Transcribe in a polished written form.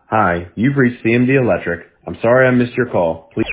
Hi, you've reached CMD Electric. I'm sorry I missed your call. Please